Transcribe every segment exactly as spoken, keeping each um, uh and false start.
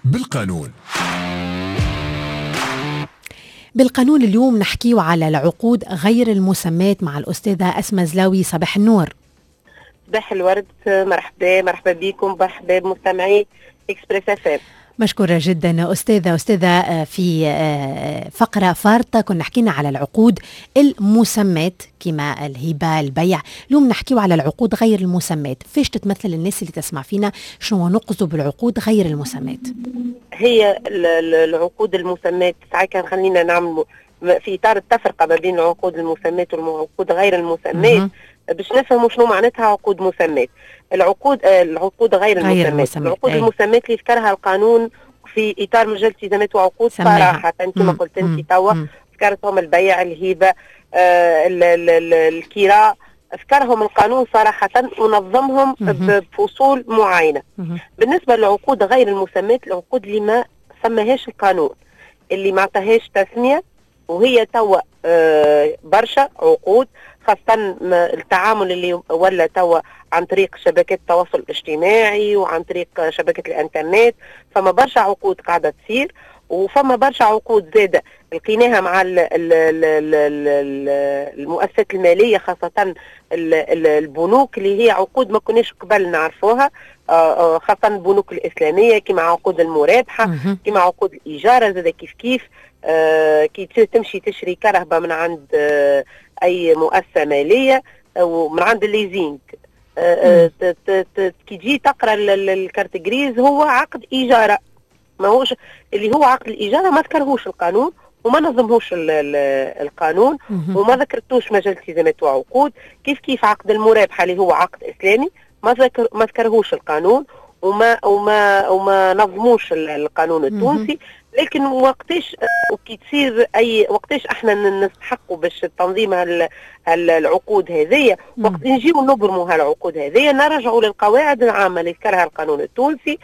بالقانون. بالقانون اليوم نحكيه على العقود غير المسمات مع الأستاذة أسماء زلاوي. صباح النور. صباح الورد، مرحبا مرحبا بكم، مرحبا بمستمعي إكسبريس اف ام. مشكورة جدا أستاذة. أستاذة في فقرة فارطة كنا حكينا على العقود المسمات كما الهبة البيع، اليوم نحكيه على العقود غير المسمات. فيش تتمثل الناس اللي تسمع فينا شنو نقصد بالعقود غير المسمات؟ هي العقود المسمات ساعات كان خلينا نعمل في إطار التفرقة ما بين العقود المسمات والعقود غير المسمات باش نفهموا شنو معناتها عقود مسمات. العقود العقود غير, غير المسمات، العقود أي. المسمات اللي ذكرها القانون في اطار مجال التزامات وعقود صراحه كما قلت انت توا، ذكرتهم البيع، الهبه، آه الكراء، ذكرهم القانون صراحه ونظمهم بفصول معينه. بالنسبه للعقود غير المسمات، العقود اللي ما سماهاش القانون، اللي ما عطاهاش تسميه، وهي توا آه برشا عقود، خاصة التعامل اللي ولا توا عن طريق شبكات التواصل الاجتماعي وعن طريق شبكة الانترنت. فما برشا عقود قاعدة تصير، وفما برشا عقود زادة لقيناها مع المؤسسات المالية، خاصة البنوك اللي هي عقود ما كناش قبل نعرفوها، خاصة البنوك الإسلامية، كما عقود المرابحة، كما عقود الإيجار زادة كيف كيف. آه كي تمشي تشري كرهبة من عند آه أي مؤسسة مالية ومن عند الليزينج، آه كي تجي تقرأ الكارتجريز هو عقد إيجارة، ما هوش اللي هو عقد الإيجارة ما ذكرهوش القانون وما نظمهوش القانون وما ذكرتوش مجال التزامات وعقود. كيف كيف عقد المرابحة اللي هو عقد إسلامي ما ذكر ما ذكرهوش القانون وما وما وما نظموش القانون التونسي. لكن وقتاش وكي تصير اي وقتاش احنا نستحقوا باش تنظيم العقود هذه، وقت نجيو نبرموا هالعقود هذه نرجعوا للقواعد العامه اللي ذكرها القانون التونسي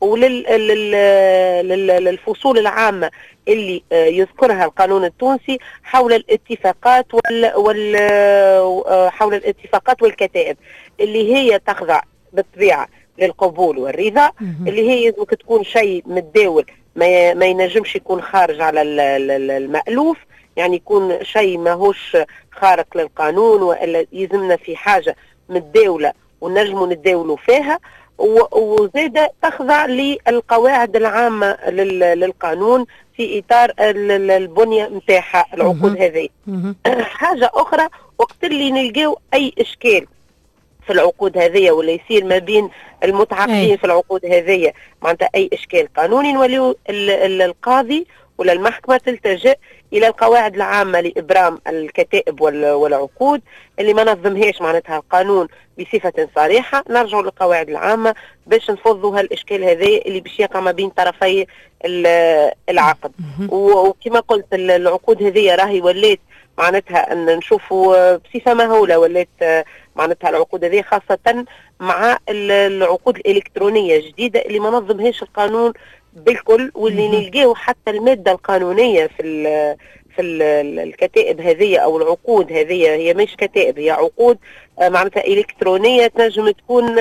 وللفصول العامه اللي يذكرها القانون التونسي حول الاتفاقات وال, وال حول الاتفاقات والكتائب اللي هي تخضع بالطبيعه للقبول والرضا، اللي هي لازم تكون شيء متداول، ما ما ينجمش يكون خارج على المألوف، يعني يكون شيء ماهوش خارق للقانون، ولا يلزمنا في حاجه متداوله ونجموا نتداولوا فيها، وزيادة تخضع للقواعد العامه للقانون في اطار البنيه نتاعها العقود هذه. حاجه اخرى، وقت اللي نلقاو اي اشكال في العقود هذه ولا يصير ما بين المتعاقدين في العقود هذه معناتها اي اشكال قانوني، نوليو القاضي ولا المحكمه تلتجئ الى القواعد العامه لابرام الكتائب والعقود اللي ما نظمهاش معناتها القانون بصفه صريحه. نرجعوا للقواعد العامه باش نفضوا هالاشكال هذه اللي باش يقع ما بين طرفي العقد. وكما قلت العقود هذه راهي ولات معناتها ان نشوفوا بصفه مهوله، ولات معناتها العقود هذه خاصه مع العقود الالكترونيه الجديده اللي ما نظمهاش القانون بالكل، واللي نلقاو حتى الماده القانونيه في ال في ال الكتائب هذه او العقود هذه، هي مش كتائب، هي عقود معناتها الكترونيه تنجم تكون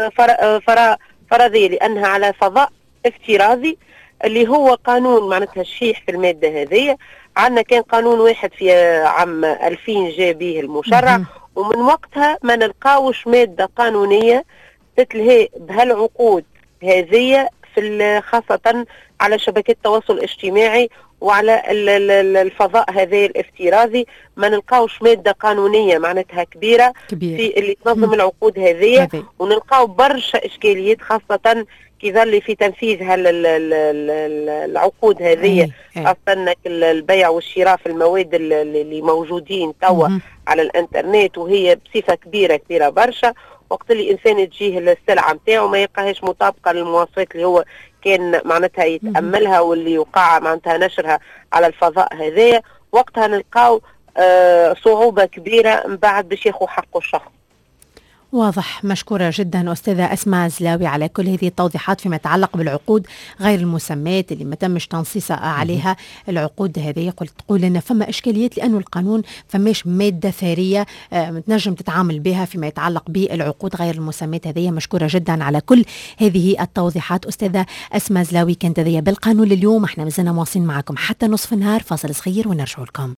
فرضيه لانها على فضاء افتراضي اللي هو قانون معناتها الشيح في الماده هذه. عندنا كان قانون واحد في عام ألفين جاء به المشرع، ومن وقتها ما نلقاوش ماده قانونيه تتلهي بهالعقود هذه في خاصه على شبكات التواصل الاجتماعي وعلى الفضاء هذا الافتراضي. ما نلقاوش ماده قانونيه معناتها كبيره كبير. في اللي تنظم العقود هذه، ونلقاو برشا اشكاليات خاصه كي ظل في تنفيذ العقود هذه، خاصة البيع والشراء في المواد اللي موجودين توا على الانترنت، وهي بصفة كبيرة كبيرة برشا. وقت اللي الانسان تجيه السلعة نتاعو ما يلقاهاش مطابقة للمواصفات اللي هو كان معناتها يتأملها واللي يوقع معناتها نشرها على الفضاء هذايا، وقتها نلقاو آه صعوبة كبيرة من بعد باش ياخو حقه الشخص. واضح. مشكورة جدا أستاذة أسماء زلاوي على كل هذه التوضيحات فيما يتعلق بالعقود غير المسمات اللي ما تمش تنصيص عليها. العقود هذه قلت تقول لنا فما إشكاليات لأنه القانون فماش مادة ثرية آه تنجم تتعامل بها فيما يتعلق بالعقود غير المسمات هذه. مشكورة جدا على كل هذه التوضيحات أستاذة أسماء زلاوي. كانت هذه بالقانون اليوم. احنا مازلنا مواصلين معكم حتى نصف النهار. فاصل صغير ونرجع لكم.